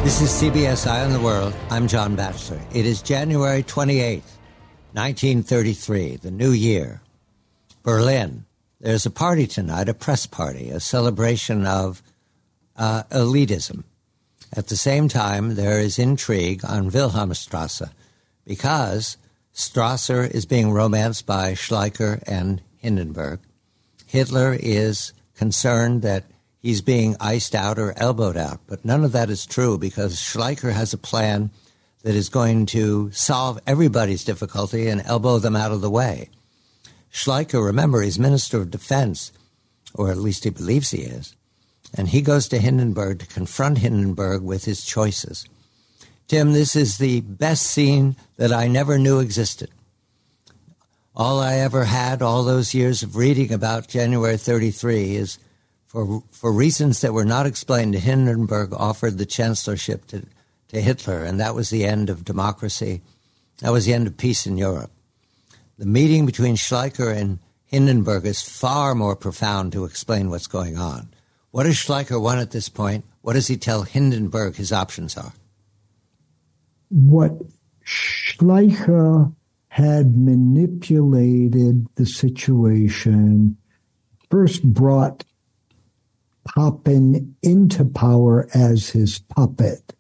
This is CBS Eye on the World. I'm John Batchelor. It is January 28th, 1933, the new year. Berlin. There's a party tonight, a press party, a celebration of elitism. At the same time, there is intrigue on Wilhelmstrasse because Strasser is being romanced by Schleicher and Hindenburg. Hitler is concerned that he's being iced out or elbowed out. But none of that is true because Schleicher has a plan that is going to solve everybody's difficulty and elbow them out of the way. Schleicher, remember, is Minister of Defense, or at least he believes he is. And he goes to Hindenburg to confront Hindenburg with his choices. Tim, this is the best scene that I never knew existed. All I ever had, all those years of reading about January 33 is for reasons that were not explained, Hindenburg offered the chancellorship to Hitler, and that was the end of democracy. That was the end of peace in Europe. The meeting between Schleicher and Hindenburg is far more profound to explain what's going on. What does Schleicher want at this point? What does he tell Hindenburg his options are? What Schleicher had manipulated the situation, first brought Papen into power as his puppet.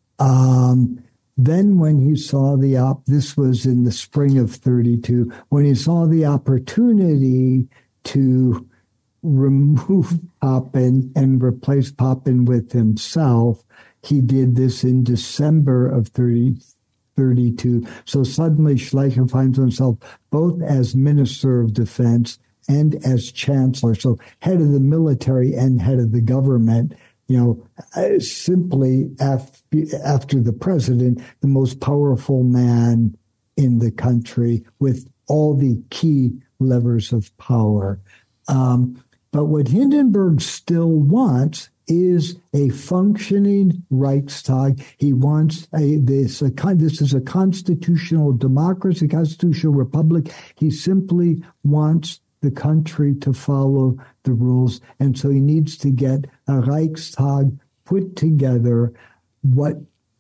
Then when he saw this was in the spring of 32, when he saw the opportunity to remove Papen and replace Papen with himself, he did this in December of 32. So suddenly Schleicher finds himself both as Minister of Defense and as chancellor, so head of the military and head of the government, simply after the president, the most powerful man in the country with all the key levers of power. But what Hindenburg still wants is a functioning Reichstag. He wants this is a constitutional democracy, constitutional republic. He simply wants the country to follow the rules. And so he needs to get a Reichstag put together. What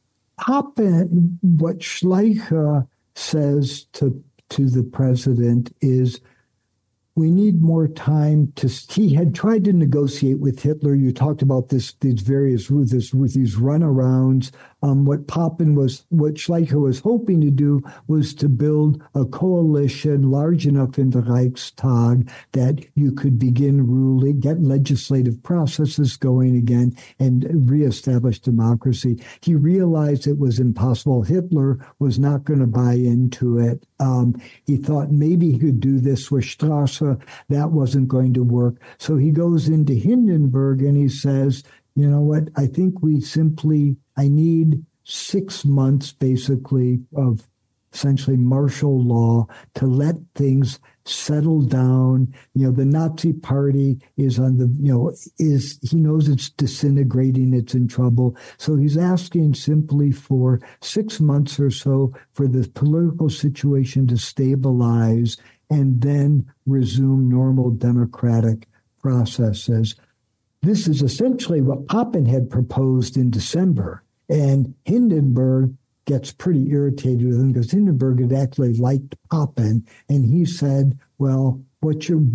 Schleicher says to the president is, we need more time he had tried to negotiate with Hitler. You talked about these runarounds. What Schleicher was hoping to do was to build a coalition large enough in the Reichstag that you could begin ruling, get legislative processes going again, and reestablish democracy. He realized it was impossible. Hitler was not going to buy into it. He thought maybe he could do this with Strasser. That wasn't going to work. So he goes into Hindenburg and he says, you know what, I think I need 6 months basically of essentially martial law to let things settle down. The Nazi party is on he knows it's disintegrating, it's in trouble. So he's asking simply for 6 months or so for the political situation to stabilize and then resume normal democratic processes. This is essentially what Papen had proposed in December. And Hindenburg gets pretty irritated with him because Hindenburg had actually liked Papen. And he said, well, why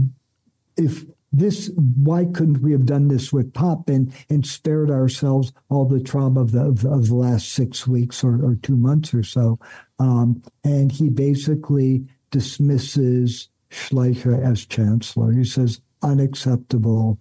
couldn't we have done this with Papen and spared ourselves all the trauma of the last 6 weeks or 2 months or so? And he basically dismisses Schleicher as chancellor. He says, unacceptable.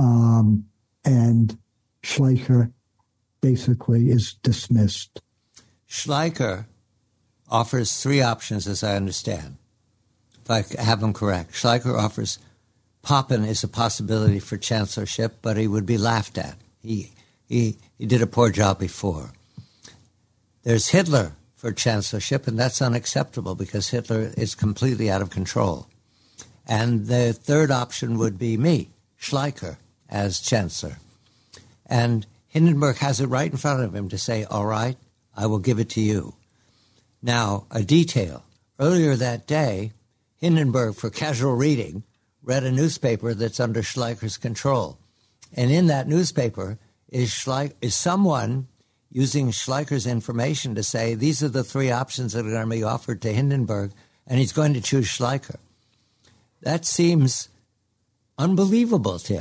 And Schleicher basically is dismissed. Schleicher offers 3 options, as I understand, if I have them correct. Schleicher offers Papen is a possibility for chancellorship, but he would be laughed at. He did a poor job before. There's Hitler for chancellorship, and that's unacceptable because Hitler is completely out of control. And the third option would be me, Schleicher, as chancellor. And Hindenburg has it right in front of him to say, all right, I will give it to you. Now, a detail. Earlier that day, Hindenburg, for casual reading, read a newspaper that's under Schleicher's control. And in that newspaper is someone using Schleicher's information to say these are the three options that are going to be offered to Hindenburg, and he's going to choose Schleicher. That seems unbelievable, Tim.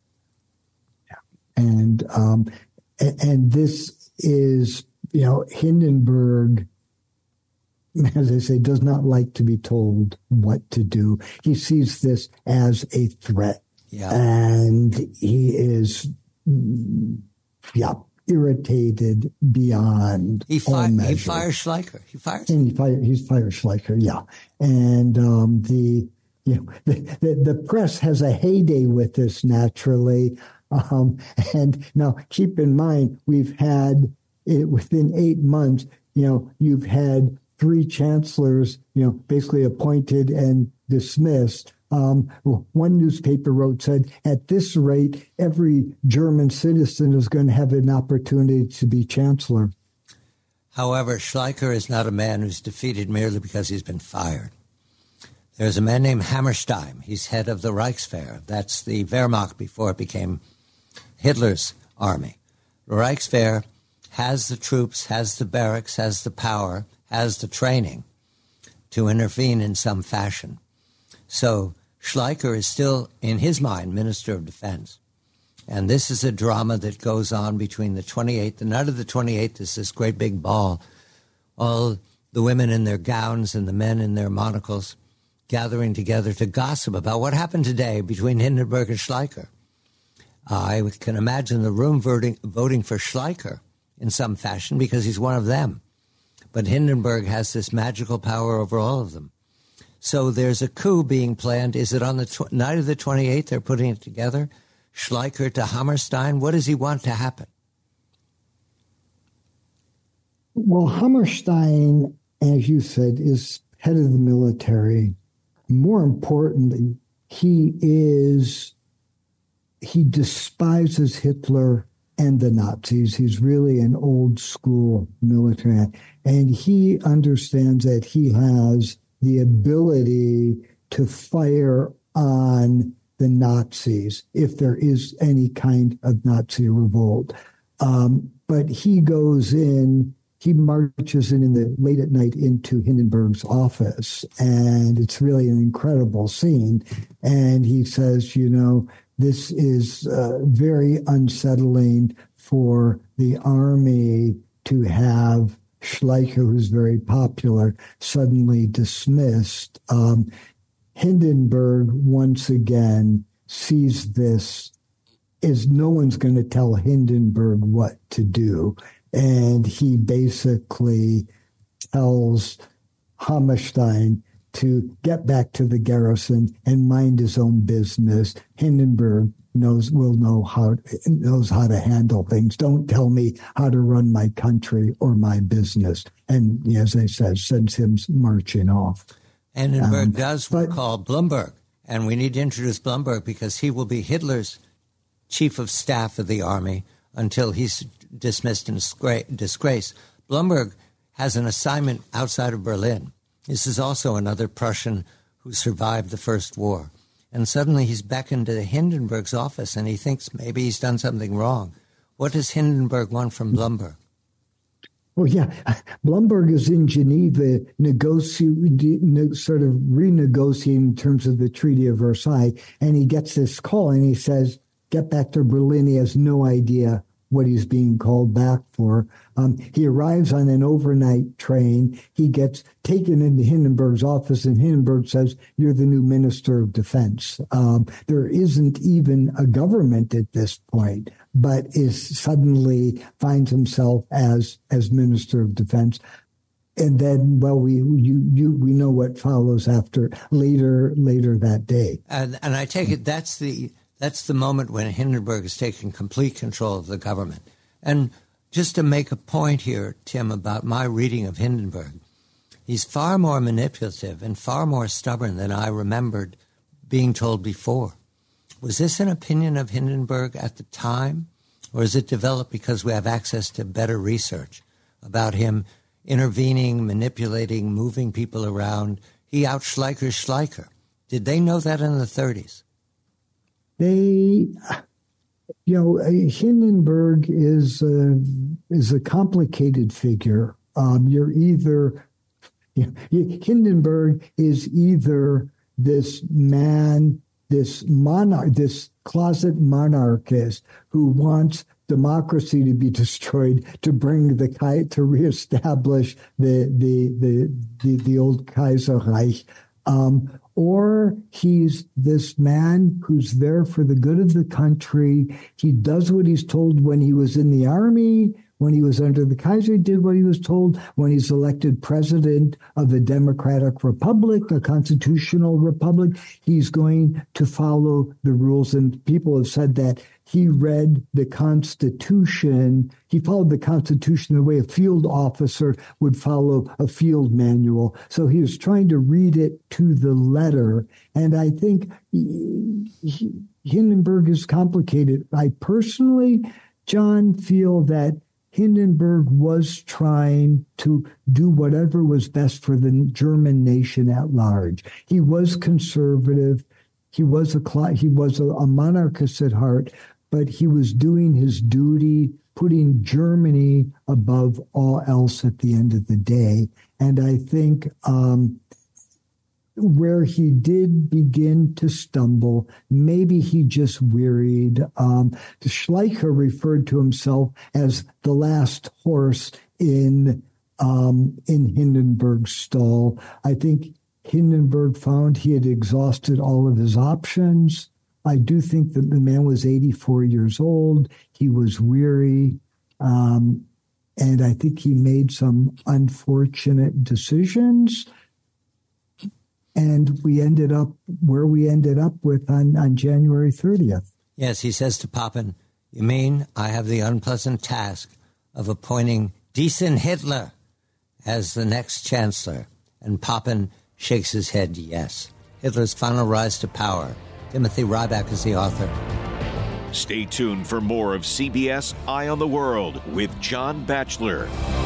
And this is, Hindenburg, as I say, does not like to be told what to do. He sees this as a threat. Yeah. And he is, irritated beyond all measure. He fires Schleicher. He fires Schleicher, yeah. And the press has a heyday with this, naturally. And now keep in mind, we've had, within 8 months, you've had 3 chancellors, basically appointed and dismissed. One newspaper said, at this rate, every German citizen is going to have an opportunity to be chancellor. However, Schleicher is not a man who's defeated merely because he's been fired. There's a man named Hammerstein. He's head of the Reichswehr. That's the Wehrmacht before it became Hitler's army. The Reichswehr has the troops, has the barracks, has the power, has the training to intervene in some fashion. So Schleicher is still, in his mind, Minister of Defense. And this is a drama that goes on between the 28th. The night of the 28th is this great big ball. All the women in their gowns and the men in their monocles gathering together to gossip about what happened today between Hindenburg and Schleicher. I can imagine the room voting for Schleicher in some fashion because he's one of them. But Hindenburg has this magical power over all of them. So there's a coup being planned. Is it on the night of the 28th they're putting it together? Schleicher to Hammerstein? What does he want to happen? Well, Hammerstein, as you said, is head of the military. More importantly, he despises Hitler and the Nazis. He's really an old school military man. And he understands that he has the ability to fire on the Nazis if there is any kind of Nazi revolt. But he goes in, he marches in the late at night into Hindenburg's office, and it's really an incredible scene. And he says, this is very unsettling for the army to have Schleicher, who's very popular, suddenly dismissed. Hindenburg, once again, sees this as no one's going to tell Hindenburg what to do. And he basically tells Hammerstein to get back to the garrison and mind his own business. Hindenburg knows how to handle things. Don't tell me how to run my country or my business. And as I said, sends him marching off. Hindenburg does recall Blumberg, and we need to introduce Blumberg because he will be Hitler's chief of staff of the army until he's dismissed in disgrace. Blumberg has an assignment outside of Berlin. This is also another Prussian who survived the First War. And suddenly he's beckoned to Hindenburg's office, and he thinks maybe he's done something wrong. What does Hindenburg want from Blumberg? Well, yeah, Blumberg is in Geneva sort of renegotiating in terms of the Treaty of Versailles, and he gets this call, and he says, get back to Berlin. He has no idea what he's being called back for. He arrives on an overnight train. He gets taken into Hindenburg's office, and Hindenburg says, you're the new Minister of Defense. There isn't even a government at this point, but suddenly finds himself as Minister of Defense. And then, well, we know what follows after later that day. And I take it that's the moment when Hindenburg is taking complete control of the government. And just to make a point here, Tim, about my reading of Hindenburg, he's far more manipulative and far more stubborn than I remembered being told before. Was this an opinion of Hindenburg at the time, or is it developed because we have access to better research about him intervening, manipulating, moving people around? He out-Schleichers Schleicher. Did they know that in the 30s? Hindenburg is is a complicated figure. You're either Hindenburg is either this man, this monarch, this closet monarchist who wants democracy to be destroyed to bring to reestablish the old Kaiserreich, or he's this man who's there for the good of the country. He does what he's told when he was in the army. When he was under the Kaiser, he did what he was told. When he's elected president of a democratic republic, a constitutional republic, he's going to follow the rules. And people have said that he read the Constitution. He followed the Constitution the way a field officer would follow a field manual. So he was trying to read it to the letter. And I think Hindenburg is complicated. I personally, John, feel that Hindenburg was trying to do whatever was best for the German nation at large. He was conservative. He was a monarchist at heart, but he was doing his duty, putting Germany above all else at the end of the day. And I think where he did begin to stumble, maybe he just wearied. Schleicher referred to himself as the last horse in Hindenburg's stall. I think Hindenburg found he had exhausted all of his options. I do think that the man was 84 years old. He was weary. And I think he made some unfortunate decisions. And we ended up where we ended up with on January 30th. Yes, he says to Papen, "You mean I have the unpleasant task of appointing decent Hitler as the next chancellor?" And Papen shakes his head yes. Hitler's final rise to power. Timothy Ryback is the author. Stay tuned for more of CBS Eye on the World with John Batchelor.